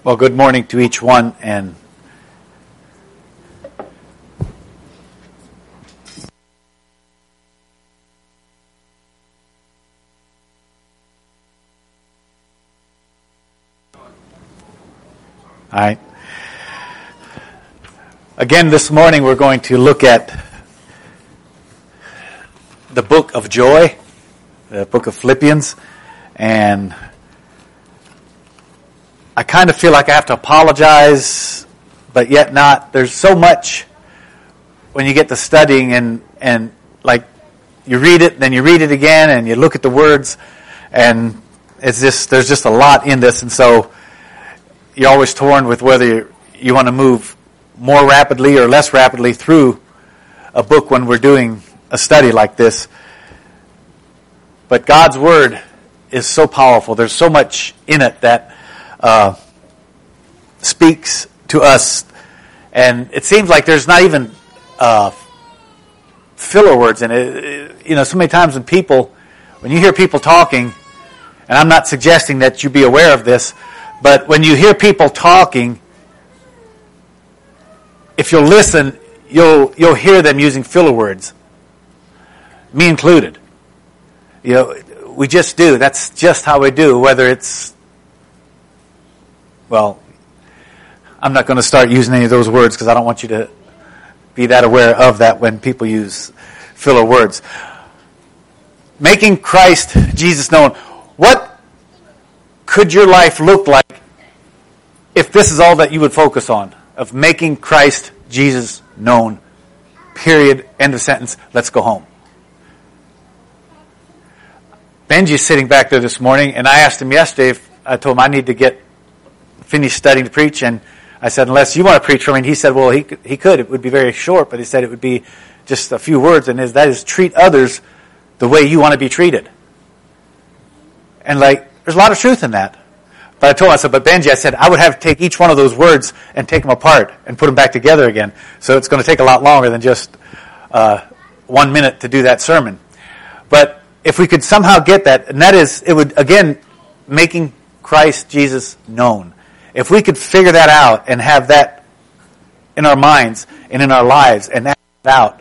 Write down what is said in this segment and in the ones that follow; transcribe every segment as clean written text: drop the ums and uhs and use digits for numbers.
Well, good morning to each one, and all right. Again, this morning we're going to look at the book of joy, the book of Philippians, and I kind of feel like I have to apologize, but yet not. There's so much when you get to studying and like you read it, then you read it again, and you look at the words, and there's just a lot in this, and so you're always torn with whether you want to move more rapidly or less rapidly through a book when we're doing a study like this. But God's Word is so powerful. There's so much in it that speaks to us, and it seems like there's not even filler words in it. You know, so many times when you hear people talking, and I'm not suggesting that you be aware of this, but when you hear people talking, if you'll listen, you'll hear them using filler words, me included. You know, we just do. That's just how we do. Whether it's, well, I'm not going to start using any of those words because I don't want you to be that aware of that when people use filler words. Making Christ Jesus known. What could your life look like if this is all that you would focus on? Of making Christ Jesus known. Period. End of sentence. Let's go home. Benji's sitting back there this morning, and I asked him yesterday if I told him I need to get finished studying to preach, and I said, unless you want to preach for me, and he said, well, he could. It would be very short, but he said it would be just a few words, and that is treat others the way you want to be treated. And there's a lot of truth in that. But I told him, I said, but Benji, I said, I would have to take each one of those words and take them apart and put them back together again. So it's going to take a lot longer than just 1 minute to do that sermon. But if we could somehow get that, and that is, it would, again, making Christ Jesus known. If we could figure that out and have that in our minds and in our lives and act it out,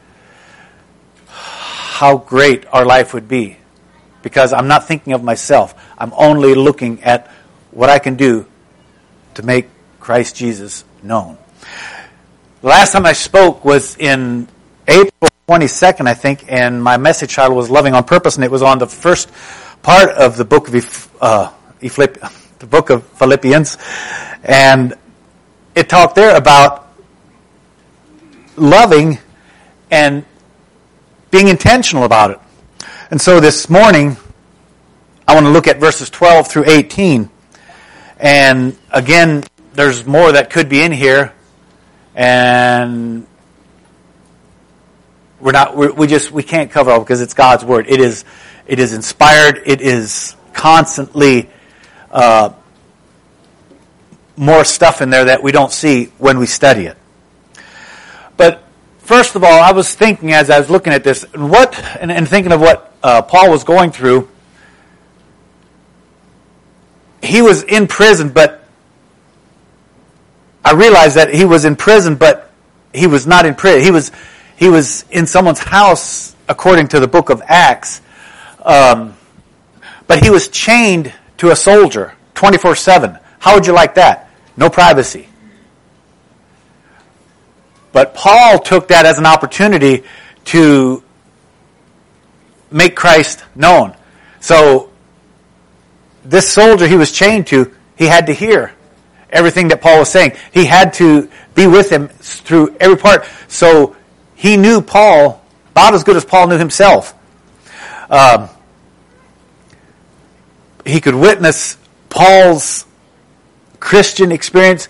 how great our life would be. Because I'm not thinking of myself. I'm only looking at what I can do to make Christ Jesus known. The last time I spoke was in April 22nd, I think, and my message title was Loving on Purpose, and it was on the first part of the book of Philippians, and it talked there about loving and being intentional about it. And so this morning, I want to look at verses 12 through 18. And again, there's more that could be in here. And we can't cover it all because it's God's Word. It is inspired. It is constantly more stuff in there that we don't see when we study it. But first of all, I was thinking as I was looking at this, and thinking of what Paul was going through. He was in prison, but I realized that he was in prison, but he was not in prison. He was in someone's house, according to the book of Acts. But he was chained to a soldier 24/7. How would you like that? No privacy. But Paul took that as an opportunity to make Christ known. So this soldier he was chained to, he had to hear everything that Paul was saying. He had to be with him through every part. So he knew Paul about as good as Paul knew himself. He could witness Paul's Christian experience,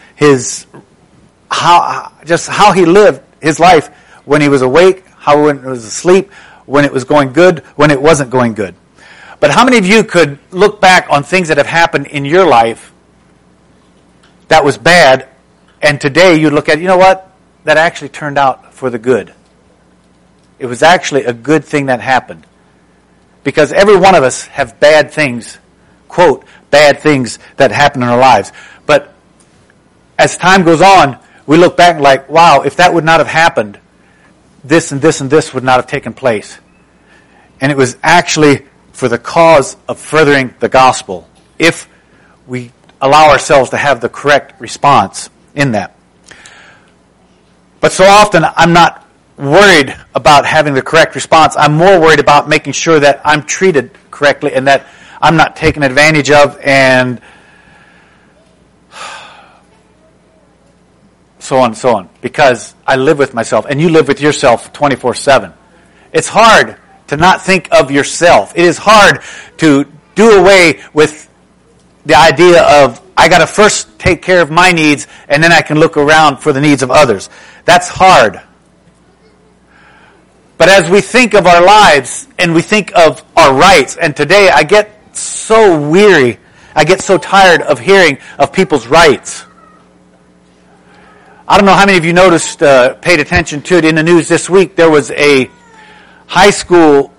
how he lived his life when he was awake, when he was asleep, when it was going good, when it wasn't going good. But how many of you could look back on things that have happened in your life that was bad, and today you look at, you know what? That actually turned out for the good. It was actually a good thing that happened. Because every one of us have bad things, quote, bad things that happen in our lives. But as time goes on, we look back like, wow, if that would not have happened, this and this and this would not have taken place. And it was actually for the cause of furthering the gospel, if we allow ourselves to have the correct response in that. But so often, I'm not worried about having the correct response. I'm more worried about making sure that I'm treated correctly and that I'm not taken advantage of, and so on and so on. Because I live with myself, and you live with yourself 24/7. It's hard to not think of yourself. It is hard to do away with the idea of, I got to first take care of my needs, and then I can look around for the needs of others. That's hard. But as we think of our lives, and we think of our rights, and today I get so weary, I get so tired of hearing of people's rights. I don't know how many of you noticed, paid attention to it in the news this week. There was a high school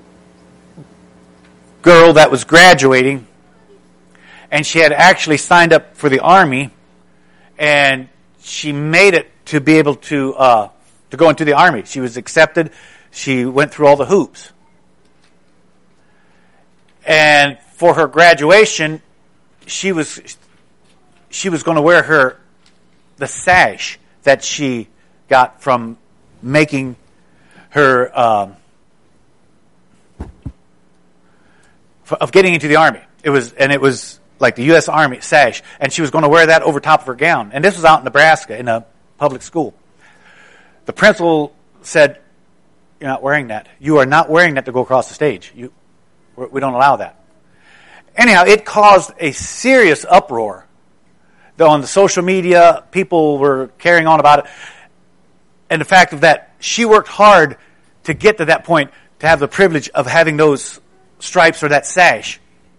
girl that was graduating, and she had actually signed up for the Army, and she made it to be able to go into the Army. She was accepted. She went through all the hoops. And for her graduation, she was going to wear the sash that she got from making her of getting into the Army. It was like the U.S. Army sash, and she was going to wear that over top of her gown. And this was out in Nebraska in a public school. The principal said, "You're not wearing that. You are not wearing that to go across the stage. We don't allow that." Anyhow, it caused a serious uproar. Though on the social media, people were carrying on about it. And the fact of that, she worked hard to get to that point, to have the privilege of having those stripes or that sash.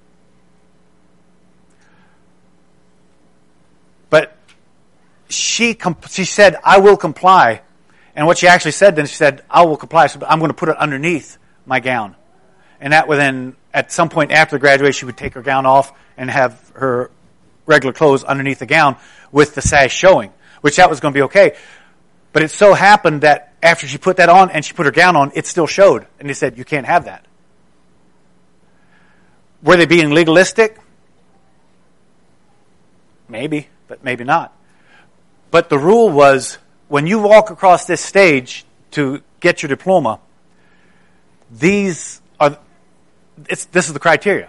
But she said, "I will comply." And what she actually said then, she said, "I will comply. So I'm going to put it underneath my gown." And that would then, at some point after the graduation, she would take her gown off and have her regular clothes underneath the gown with the sash showing, which that was going to be okay. But it so happened that after she put that on and she put her gown on, it still showed. And they said, "You can't have that." Were they being legalistic? Maybe, but maybe not. But the rule was, when you walk across this stage to get your diploma, this is the criteria.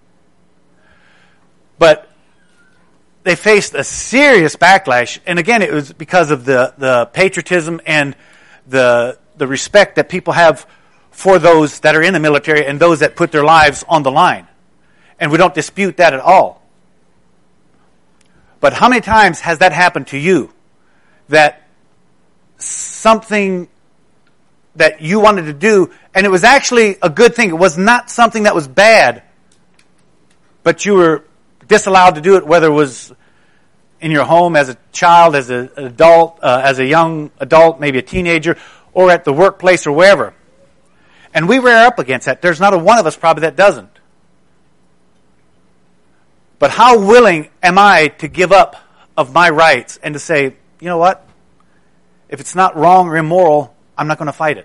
But they faced a serious backlash, and again, it was because of the patriotism and the respect that people have for those that are in the military and those that put their lives on the line. And we don't dispute that at all. But how many times has that happened to you? That something that you wanted to do, and it was actually a good thing. It was not something that was bad, but you were disallowed to do it, whether it was in your home as a child, as an adult, as a young adult, maybe a teenager, or at the workplace or wherever. And we rear up against that. There's not a one of us probably that doesn't. But how willing am I to give up of my rights and to say, you know what? If it's not wrong or immoral, I'm not going to fight it.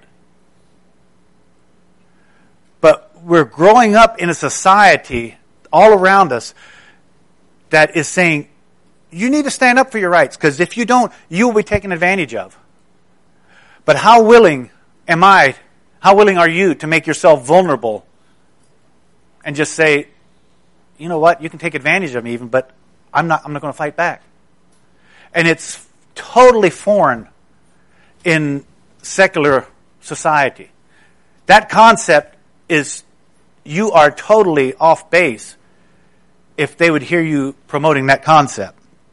But we're growing up in a society all around us that is saying, you need to stand up for your rights, because if you don't, you will be taken advantage of. But how willing are you to make yourself vulnerable and just say, you know what, you can take advantage of me even, but I'm not going to fight back. And it's totally foreign in secular society. That concept is, you are totally off base if they would hear you promoting that concept.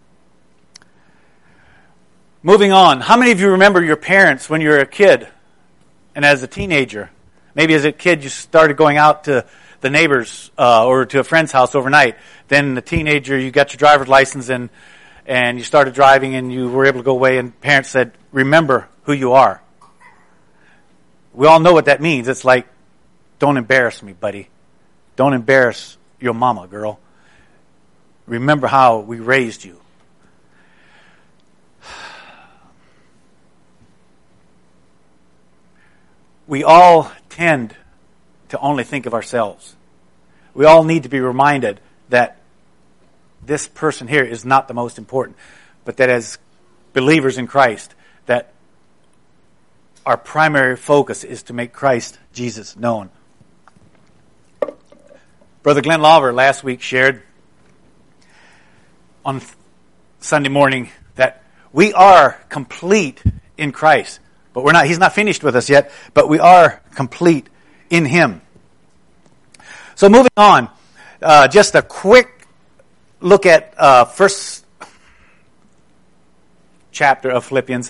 Moving on, how many of you remember your parents when you were a kid and as a teenager? Maybe as a kid you started going out to the neighbors or to a friend's house overnight. Then the teenager, you got your driver's license and you started driving and you were able to go away, and parents said, remember who you are. We all know what that means. It's like, don't embarrass me, buddy. Don't embarrass your mama, girl. Remember how we raised you. we all tend to only think of ourselves. We all need to be reminded that this person here is not the most important, but that as believers in Christ, that our primary focus is to make Christ Jesus known. Brother Glenn Lawver last week shared on Sunday morning that we are complete in Christ, but he's not finished with us yet, but we are complete in Him. So moving on, just a quick look at first chapter of Philippians.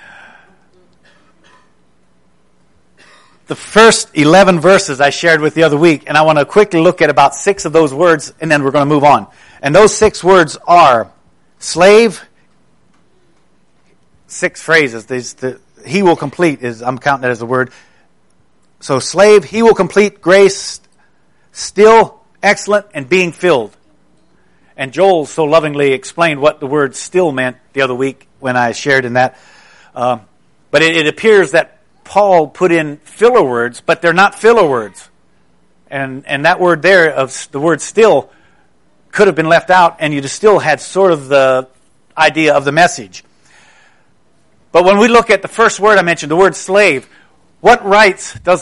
The first 11 verses I shared with the other week, and I want to quickly look at about 6 of those words, and then we're going to move on. And those 6 words are slave, 6 phrases. He will complete I'm counting that as a word. So slave, he will complete, grace, still, excellent, and being filled. And Joel so lovingly explained what the word still meant the other week when I shared in that. But it appears that Paul put in filler words, but they're not filler words. And that word there, of the word still, could have been left out, and you'd still had sort of the idea of the message. But when we look at the first word I mentioned, the word slave, what rights does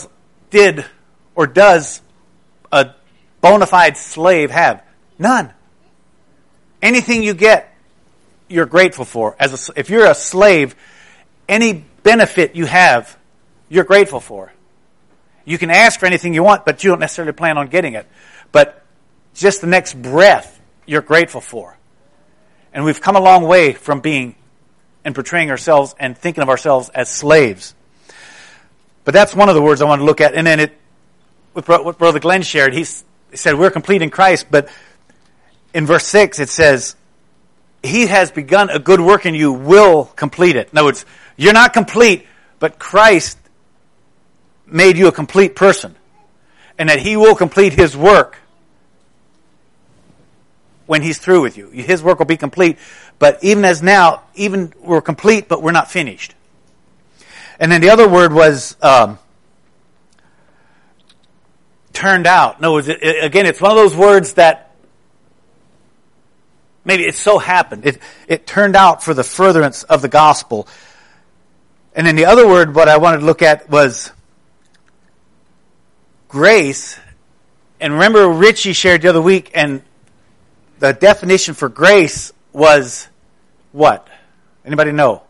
a bona fide slave have? None. Anything you get, you're grateful for. If you're a slave, any benefit you have, you're grateful for. You can ask for anything you want, but you don't necessarily plan on getting it. But just the next breath, you're grateful for. And we've come a long way from being and portraying ourselves and thinking of ourselves as slaves. But that's one of the words I want to look at. And then with what Brother Glenn shared, he said we're complete in Christ, but in verse 6 it says, He has begun a good work in you, will complete it. In other words, you're not complete, but Christ made you a complete person. And that He will complete His work when He's through with you. His work will be complete. But even as now, even we're complete, but we're not finished. And then the other word was turned out. No, again, it's one of those words that maybe it so happened. It turned out for the furtherance of the gospel. And then the other word, what I wanted to look at was grace. And remember Richie shared the other week, and the definition for grace was what? Anybody know?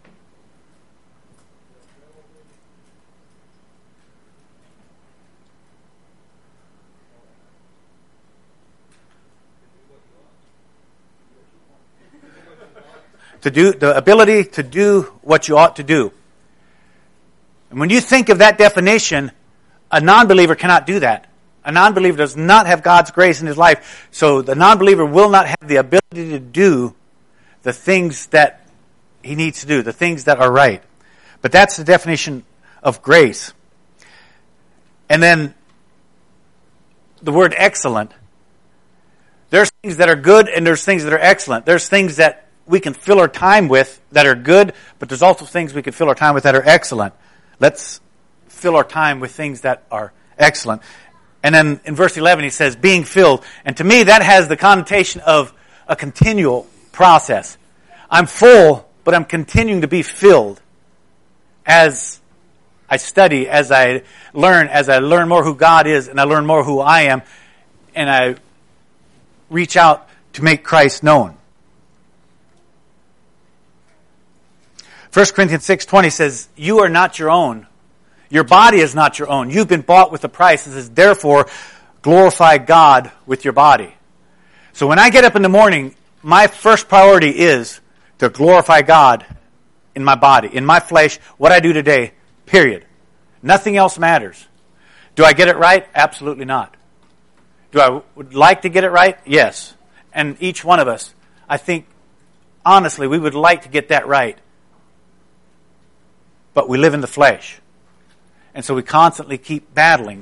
To do, the ability to do what you ought to do. And when you think of that definition, a non-believer cannot do that. A non-believer does not have God's grace in his life. So the non-believer will not have the ability to do the things that he needs to do, the things that are right. But that's the definition of grace. And then the word excellent. There's things that are good and there's things that are excellent. There's things that we can fill our time with that are good, but there's also things we can fill our time with that are excellent. Let's fill our time with things that are excellent. And then in verse 11 he says, being filled. And to me that has the connotation of a continual process. I'm full, but I'm continuing to be filled as I study, as I learn more who God is, and I learn more who I am, and I reach out to make Christ known. 1 Corinthians 6:20 says, you are not your own. Your body is not your own. You've been bought with a price. It says, therefore, glorify God with your body. So when I get up in the morning, my first priority is to glorify God in my body, in my flesh, what I do today, period. Nothing else matters. Do I get it right? Absolutely not. Do I would like to get it right? Yes. And each one of us, I think, honestly, we would like to get that right. But we live in the flesh. And so we constantly keep battling.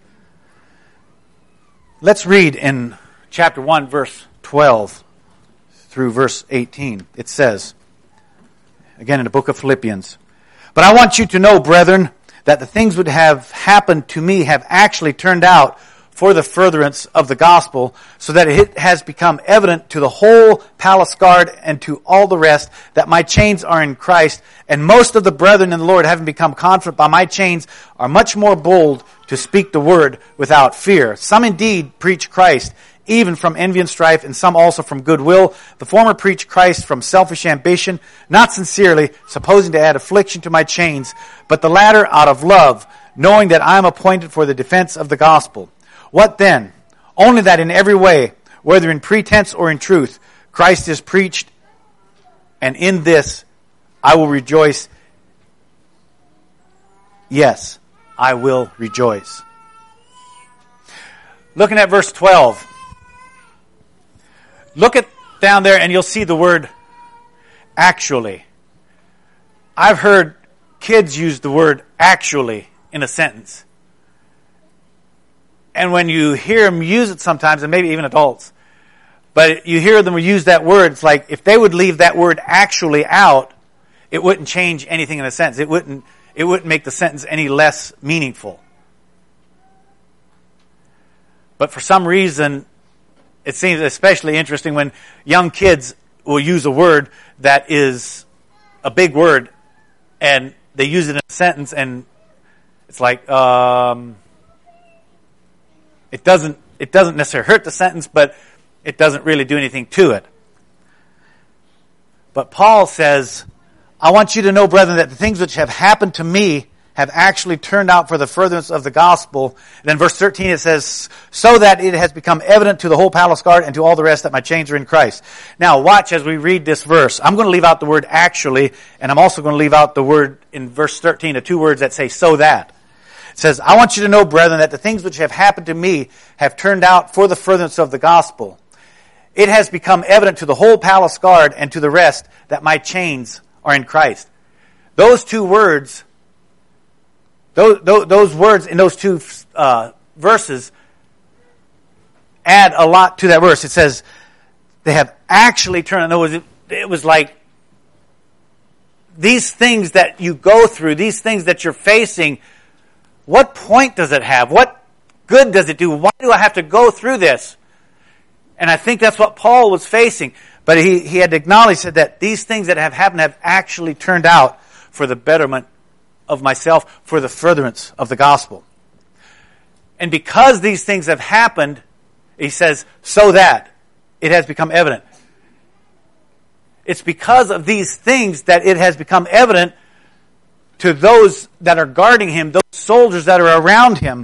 Let's read in chapter 1, verse 12 through verse 18. It says, again in the book of Philippians, but I want you to know, brethren, that the things would have happened to me have actually turned out for the furtherance of the gospel, so that it has become evident to the whole palace guard and to all the rest that my chains are in Christ, and most of the brethren in the Lord, having become confident by my chains, are much more bold to speak the word without fear. Some indeed preach Christ, even from envy and strife, and some also from goodwill. The former preach Christ from selfish ambition, not sincerely, supposing to add affliction to my chains, but the latter out of love, knowing that I am appointed for the defense of the gospel. What then? Only that in every way, whether in pretense or in truth, Christ is preached, and in this I will rejoice. Yes, I will rejoice. Looking at verse 12. Look at down there and you'll see the word actually. I've heard kids use the word actually in a sentence. And when you hear them use it sometimes, and maybe even adults, but you hear them use that word, it's like if they would leave that word actually out, it wouldn't change anything in a sentence. It wouldn't make the sentence any less meaningful. But for some reason, it seems especially interesting when young kids will use a word that is a big word, and they use it in a sentence, and it's like, it doesn't necessarily hurt the sentence, but it doesn't really do anything to it. But Paul says, I want you to know, brethren, that the things which have happened to me have actually turned out for the furtherance of the gospel. And then verse 13 it says, so that it has become evident to the whole palace guard and to all the rest that my chains are in Christ. Now watch as we read this verse. I'm going to leave out the word actually, and I'm also going to leave out the word in verse 13, the two words that say so that. It says, I want you to know, brethren, that the things which have happened to me have turned out for the furtherance of the gospel. It has become evident to the whole palace guard and to the rest that my chains are in Christ. Those two words, those words in those two verses add a lot to that verse. It says they have actually turned. In other words, it was like these things that you go through, these things that you're facing, what point does it have? What good does it do? Why do I have to go through this? And I think that's what Paul was facing. But he had to acknowledge that these things that have happened have actually turned out for the betterment of myself, for the furtherance of the gospel. And because these things have happened, he says, so that it has become evident. It's because of these things that it has become evident to those that are guarding him, those soldiers that are around him,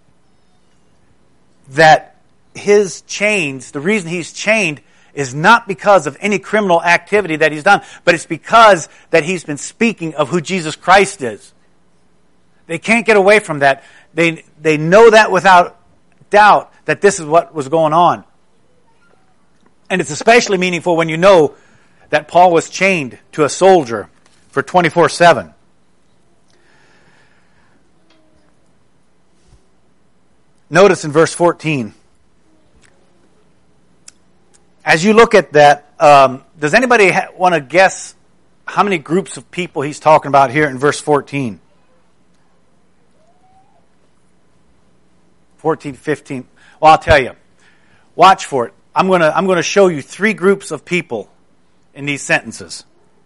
that his chains, the reason he's chained, is not because of any criminal activity that he's done, but it's because that he's been speaking of who Jesus Christ is. They can't get away from that. They know that without doubt that this is what was going on. And it's especially meaningful when you know that Paul was chained to a soldier for 24/7. Notice in verse 14. As you look at that, does anybody want to guess how many groups of people he's talking about here in verse 14? 14, 15. Well, I'll tell you. Watch for it. I'm going to show you three groups of people in these sentences.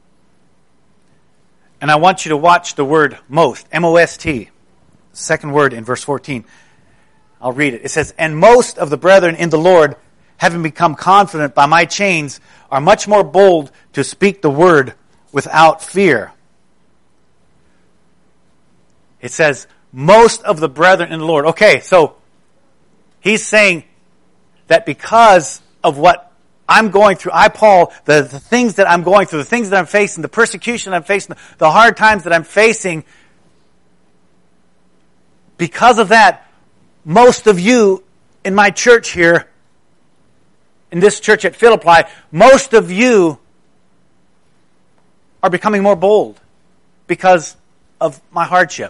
And I want you to watch the word most, M-O-S-T, second word in verse 14. I'll read it. It says, and most of the brethren in the Lord, having become confident by my chains, are much more bold to speak the word without fear. It says, most of the brethren in the Lord. Okay, so he's saying that because of what I'm going through, Paul, the things that I'm going through, the things that I'm facing, the persecution that I'm facing, the hard times that I'm facing, because of that, most of you in my church here, in this church at Philippi, most of you are becoming more bold because of my hardship.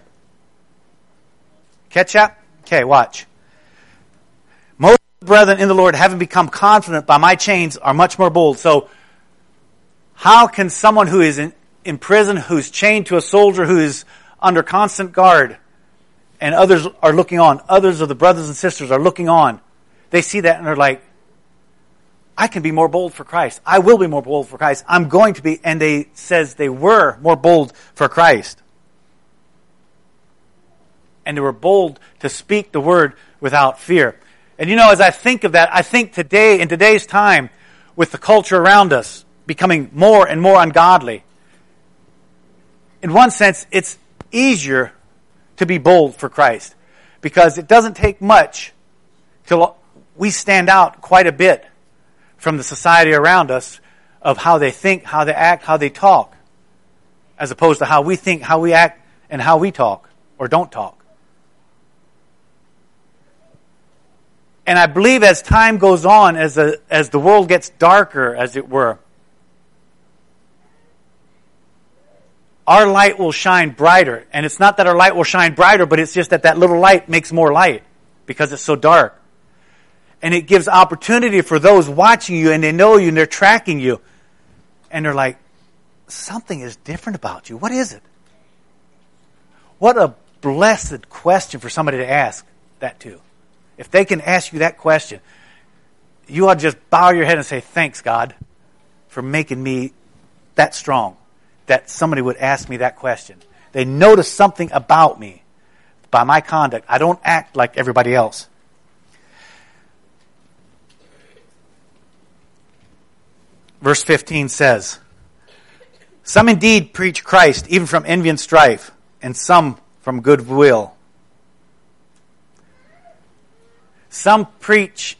Catch that? Okay, watch. Most of the brethren in the Lord, having become confident by my chains, are much more bold. So, how can someone who is in prison, who's chained to a soldier, who is under constant guard, and others are looking on. Others of the brothers and sisters are looking on. They see that and they're like, I can be more bold for Christ. I will be more bold for Christ. I'm going to be. And they says they were more bold for Christ. And they were bold to speak the word without fear. And as I think of that, I think today, in today's time, with the culture around us becoming more and more ungodly, in one sense, it's easier to be bold for Christ. Because it doesn't take much till we stand out quite a bit from the society around us of how they think, how they act, how they talk, as opposed to how we think, how we act, and how we talk or don't talk. And I believe as time goes on, as the world gets darker, as it were, our light will shine brighter. And it's not that our light will shine brighter, but it's just that little light makes more light because it's so dark. And it gives opportunity for those watching you, and they know you, and they're tracking you. And they're like, something is different about you. What is it? What a blessed question for somebody to ask that to. If they can ask you that question, you ought to just bow your head and say, thanks, God, for making me that strong, that somebody would ask me that question. They notice something about me by my conduct. I don't act like everybody else. Verse 15 says, some indeed preach Christ, even from envy and strife, and some from goodwill. Some preach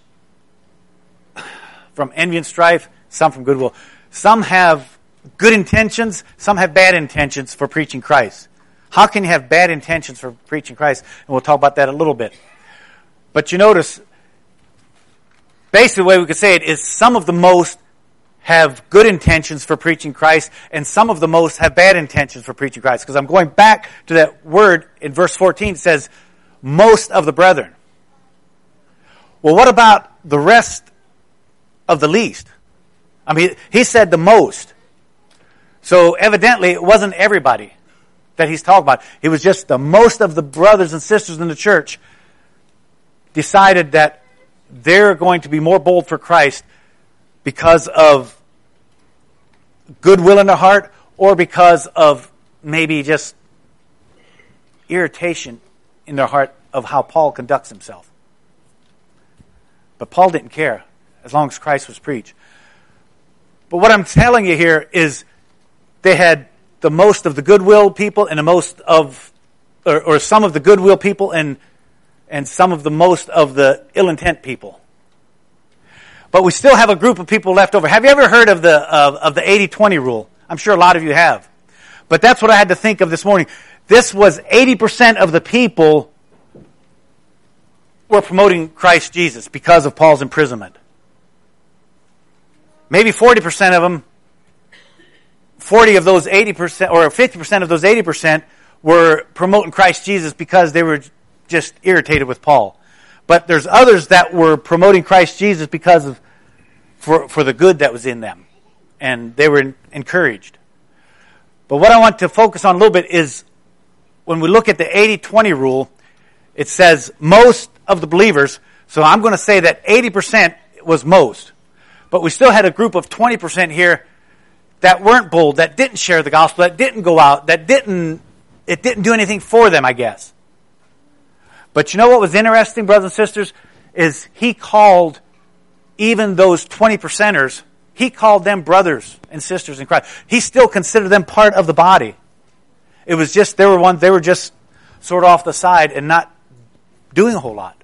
from envy and strife, some from goodwill. Some have good intentions, some have bad intentions for preaching Christ. How can you have bad intentions for preaching Christ? And we'll talk about that a little bit. But you notice, basically the way we could say it is some of the most have good intentions for preaching Christ, and some of the most have bad intentions for preaching Christ. Because I'm going back to that word in verse 14. It says, most of the brethren. Well, what about the rest of the least? I mean, he said the most. So evidently it wasn't everybody that he's talking about. It was just the most of the brothers and sisters in the church decided that they're going to be more bold for Christ because of goodwill in their heart, or because of maybe just irritation in their heart of how Paul conducts himself. But Paul didn't care as long as Christ was preached. But what I'm telling you here is they had the most of the goodwill people and the most of, or some of the goodwill people and some of the most of the ill intent people. But we still have a group of people left over. Have you ever heard of the 80-20 rule? I'm sure a lot of you have. But that's what I had to think of this morning. This was 80% of the people were promoting Christ Jesus because of Paul's imprisonment. Maybe 40% of them, 40 of those 80%, or 50% of those 80% were promoting Christ Jesus because they were just irritated with Paul. But there's others that were promoting Christ Jesus because of for the good that was in them. And they were encouraged. But what I want to focus on a little bit is when we look at the 80-20 rule, it says most of the believers. So I'm going to say that 80% was most. But we still had a group of 20% here that weren't bold, that didn't share the gospel, that didn't go out, it didn't do anything for them, I guess. But you know what was interesting, brothers and sisters, is he called even those 20%ers, he called them brothers and sisters in Christ. He still considered them part of the body. It was just, they were just sort of off the side and not doing a whole lot.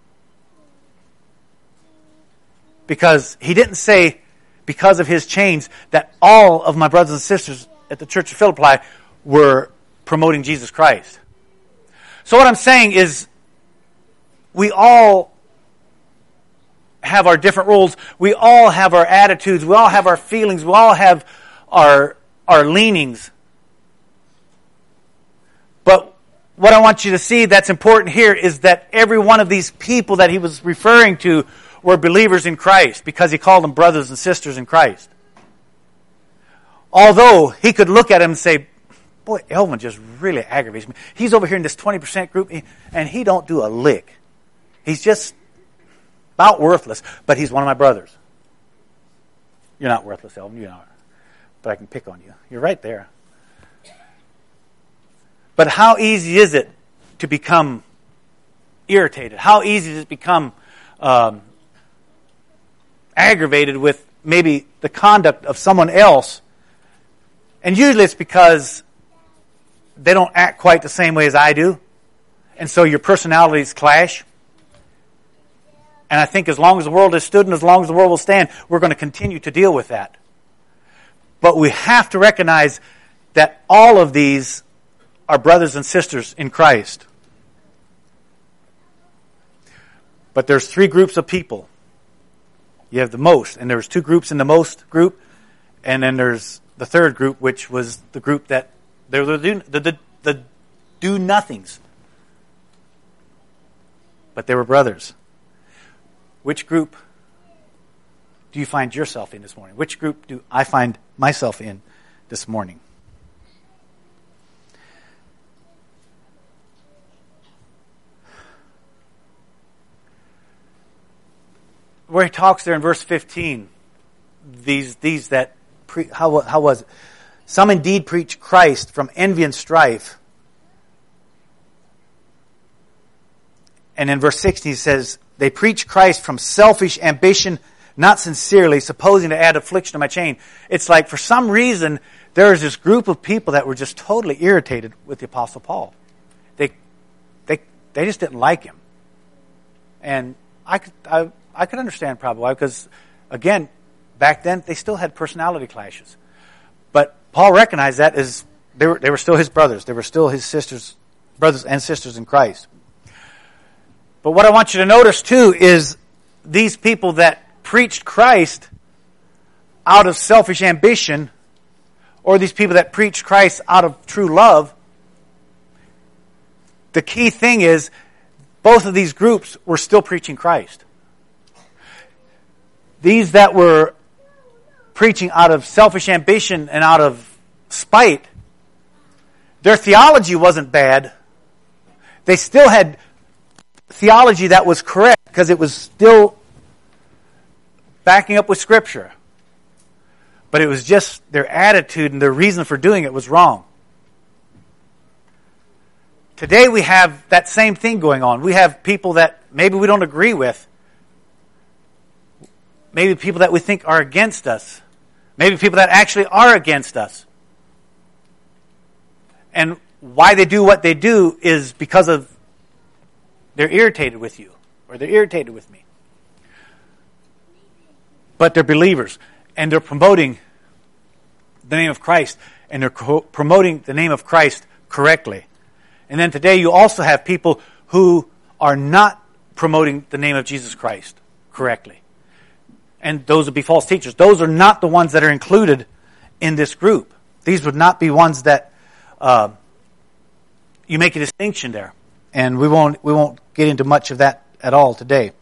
Because he didn't say, because of his chains, that all of my brothers and sisters at the Church of Philippi were promoting Jesus Christ. So what I'm saying is, we all have our different roles. We all have our attitudes. We all have our feelings. We all have our leanings. But what I want you to see that's important here is that every one of these people that he was referring to were believers in Christ because he called them brothers and sisters in Christ. Although he could look at them and say, boy, Elvin just really aggravates me. He's over here in this 20% group, and he don't do a lick. He's just about worthless, but he's one of my brothers. You're not worthless, Elvin. You're not. But I can pick on you. You're right there. But how easy is it to become irritated? How easy does it become aggravated with maybe the conduct of someone else? And usually it's because they don't act quite the same way as I do. And so your personalities clash. And I think as long as the world has stood and as long as the world will stand, we're going to continue to deal with that. But we have to recognize that all of these are brothers and sisters in Christ. But there's three groups of people. You have the most, and there's two groups in the most group, and then there's the third group, which was the group that they're the do-nothings. But they were brothers. Which group do you find yourself in this morning? Which group do I find myself in this morning? Where he talks there in verse 15, these that how was it? Some indeed preach Christ from envy and strife. And in verse 16 he says, they preach Christ from selfish ambition, not sincerely, supposing to add affliction to my chain. It's like for some reason there is this group of people that were just totally irritated with the Apostle Paul. They just didn't like him. And I could understand probably why, because again, back then they still had personality clashes. But Paul recognized that as they were still his brothers. They were still his sisters, brothers and sisters in Christ. But what I want you to notice too is these people that preached Christ out of selfish ambition, or these people that preached Christ out of true love, the key thing is both of these groups were still preaching Christ. These that were preaching out of selfish ambition and out of spite, their theology wasn't bad. They still had theology that was correct because it was still backing up with Scripture. But it was just their attitude and their reason for doing it was wrong. Today we have that same thing going on. We have people that maybe we don't agree with. Maybe people that we think are against us. Maybe people that actually are against us. And why they do what they do is because of they're irritated with you, or they're irritated with me. But they're believers, and they're promoting the name of Christ, and they're promoting the name of Christ correctly. And then today you also have people who are not promoting the name of Jesus Christ correctly. And those would be false teachers. Those are not the ones that are included in this group. These would not be ones that you make a distinction there. And we won't get into much of that at all today.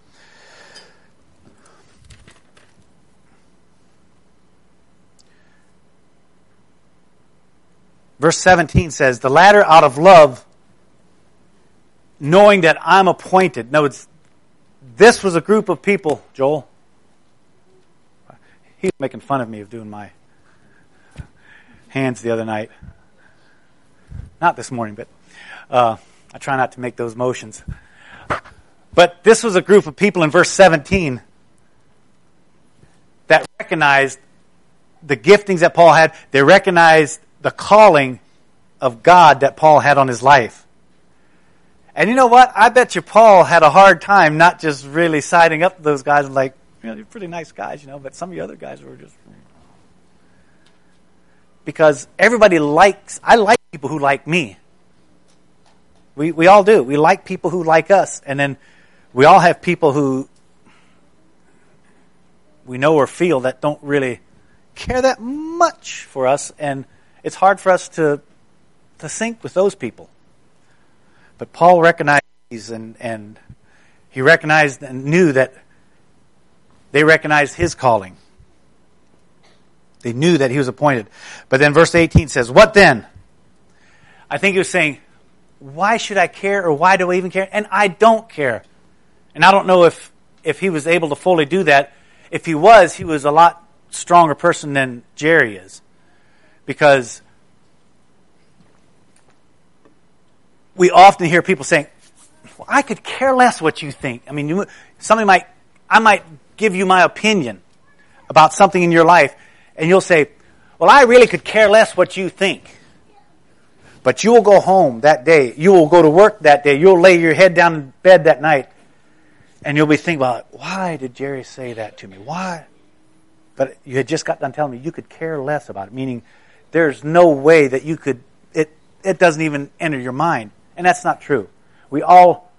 Verse 17 says, the latter out of love, knowing that I'm appointed. No, this was a group of people, Joel. He was making fun of me of doing my hands the other night. Not this morning, but I try not to make those motions. But this was a group of people in verse 17 that recognized the giftings that Paul had. They recognized the calling of God that Paul had on his life. And you know what? I bet you Paul had a hard time not just really siding up to those guys and like, you know, they're pretty nice guys, you know, but some of the other guys were just... Because everybody likes... I like people who like me. We all do. We like people who like us. And then we all have people who we know or feel that don't really care that much for us. And it's hard for us to sync with those people. But Paul recognized these, and he recognized and knew that they recognized his calling. They knew that he was appointed. But then verse 18 says, what then? I think he was saying, why should I care, or why do I even care? And I don't care. And I don't know if he was able to fully do that. If he was a lot stronger person than Jerry is. Because we often hear people saying, well, I could care less what you think. I mean, I might give you my opinion about something in your life, and you'll say, well, I really could care less what you think. But you will go home that day. You will go to work that day. You'll lay your head down in bed that night, and you'll be thinking about, why did Jerry say that to me? Why? But you had just got done telling me you could care less about it, meaning there's no way that you could, it doesn't even enter your mind. And that's not true. We all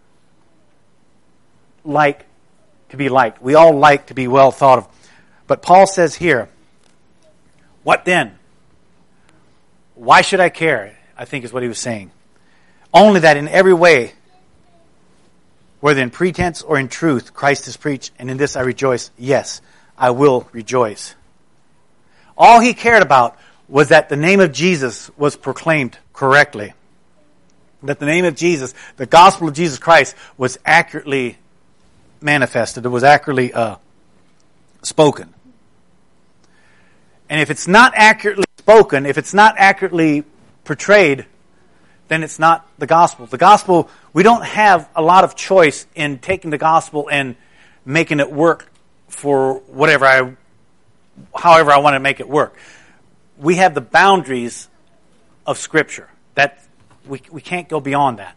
like to be liked. We all like to be well thought of. But Paul says here, what then? Why should I care? I think is what he was saying. Only that in every way, whether in pretense or in truth, Christ is preached, and in this I rejoice. Yes, I will rejoice. All he cared about was that the name of Jesus was proclaimed correctly. That the name of Jesus, the gospel of Jesus Christ, was accurately manifested. It was accurately spoken. And if it's not accurately spoken, if it's not accurately portrayed, then it's not the gospel. The gospel, we don't have a lot of choice in taking the gospel and making it work for however I want to make it work. We have the boundaries of Scripture. That we can't go beyond that.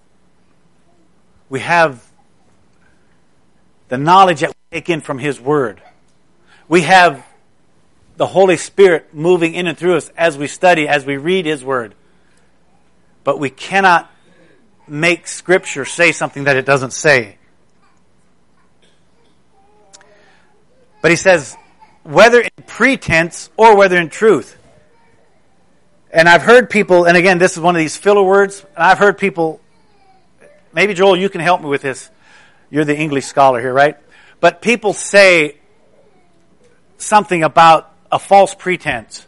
We have the knowledge that we take in from His Word. We have the Holy Spirit moving in and through us as we study, as we read His Word. But we cannot make Scripture say something that it doesn't say. But he says, whether in pretense or whether in truth. And I've heard people, and again, this is one of these filler words, and I've heard people, maybe Joel, you can help me with this. You're the English scholar here, right? But people say something about a false pretense.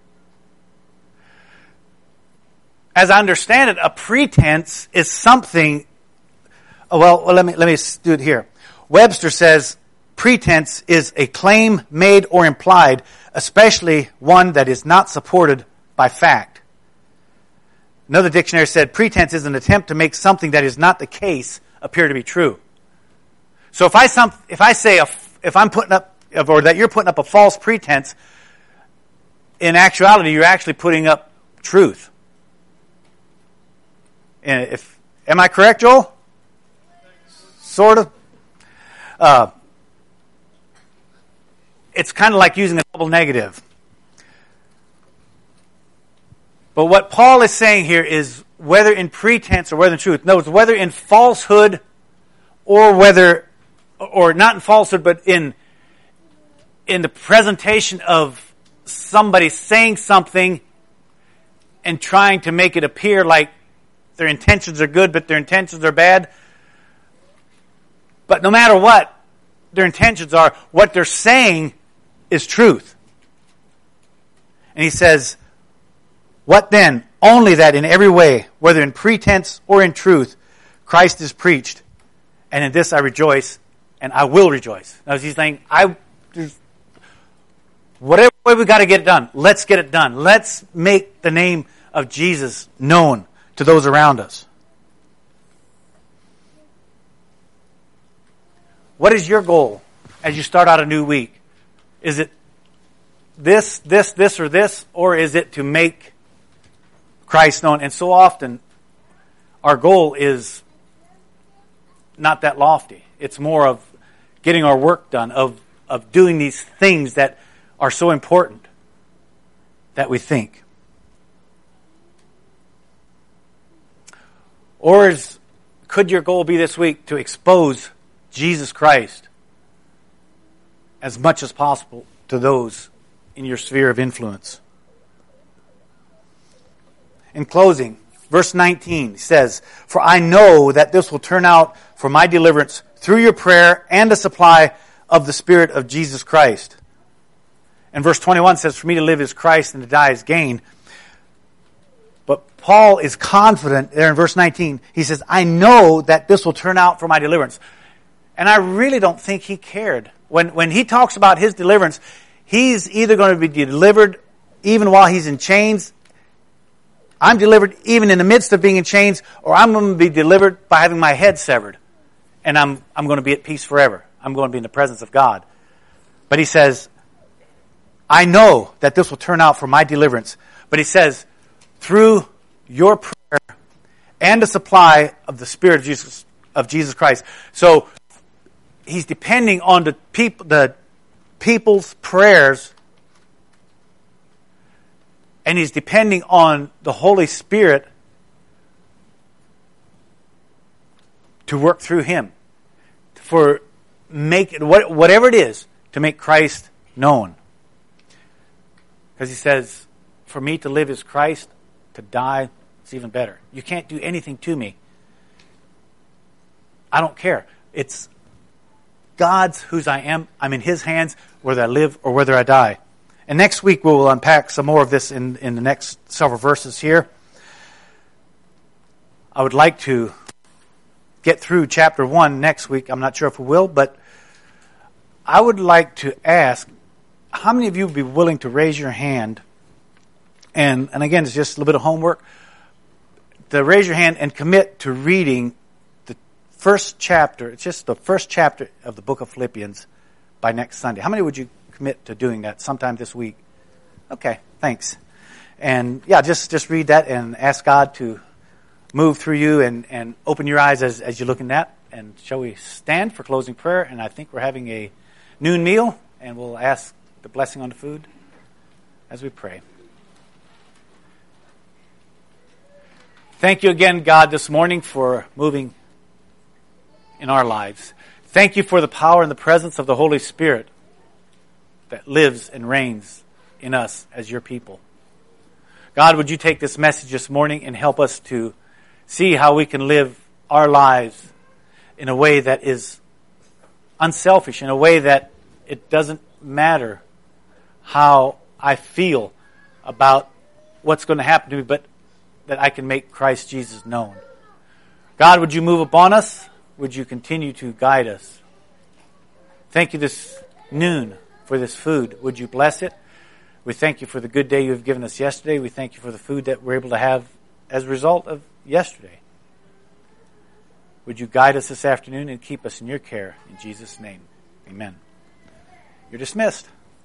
As I understand it, a pretense is something, well, let me do it here. Webster says, pretense is a claim made or implied, especially one that is not supported by fact. Another dictionary said, pretense is an attempt to make something that is not the case appear to be true. So if I'm putting up, or that you're putting up a false pretense, in actuality, you're actually putting up truth. And am I correct, Joel? Sort of. It's kind of like using a double negative. But what Paul is saying here is whether in pretense or whether in truth. No, it's whether in falsehood or not in falsehood, but in the presentation of somebody saying something and trying to make it appear like their intentions are good, but their intentions are bad. But no matter what their intentions are, what they're saying is truth. And he says, what then? Only that in every way, whether in pretense or in truth, Christ is preached. And in this I rejoice, and I will rejoice. Now he's saying, whatever way we got to get it done, let's get it done. Let's make the name of Jesus known to those around us. What is your goal as you start out a new week? Is it this, or this? Or is it to make Christ known? And so often, our goal is not that lofty. It's more of getting our work done, of doing these things that are so important that we think. Or could your goal be this week to expose Jesus Christ as much as possible to those in your sphere of influence? In closing, verse 19 says, for I know that this will turn out for my deliverance through your prayer and the supply of the Spirit of Jesus Christ. And verse 21 says, for me to live is Christ and to die is gain. But Paul is confident there in verse 19. He says, I know that this will turn out for my deliverance. And I really don't think he cared. When he talks about his deliverance, he's either going to be delivered even while he's in chains. I'm delivered even in the midst of being in chains, or I'm going to be delivered by having my head severed. And I'm going to be at peace forever. I'm going to be in the presence of God. But he says, I know that this will turn out for my deliverance. But he says, through your prayer and the supply of the Spirit of Jesus Christ. So he's depending on the people's prayers, and he's depending on the Holy Spirit to work through him for whatever it is to make Christ known. Because he says, for me to live is Christ, to die is even better. You can't do anything to me. I don't care. It's God's whose I am. I'm in his hands, whether I live or whether I die. And next week we will unpack some more of this in the next several verses here. I would like to get through chapter 1 next week. I'm not sure if we will, but I would like to ask, how many of you would be willing to raise your hand? And again, it's just a little bit of homework. To raise your hand and commit to reading the first chapter. It's just the first chapter of the book of Philippians by next Sunday. How many would you commit to doing that sometime this week? Okay, thanks. And yeah, just read that and ask God to move through you and open your eyes as you're looking at. And shall we stand for closing prayer? And I think we're having a noon meal, and we'll ask the blessing on the food as we pray. Thank you again, God, this morning for moving in our lives. Thank you for the power and the presence of the Holy Spirit that lives and reigns in us as your people. God, would you take this message this morning and help us to see how we can live our lives in a way that is unselfish, in a way that it doesn't matter how I feel about what's going to happen to me, but that I can make Christ Jesus known. God, would you move upon us? Would you continue to guide us? Thank you this noon for this food. Would you bless it? We thank you for the good day you have given us yesterday. We thank you for the food that we're able to have as a result of yesterday. Would you guide us this afternoon and keep us in your care? In Jesus' name, amen. You're dismissed.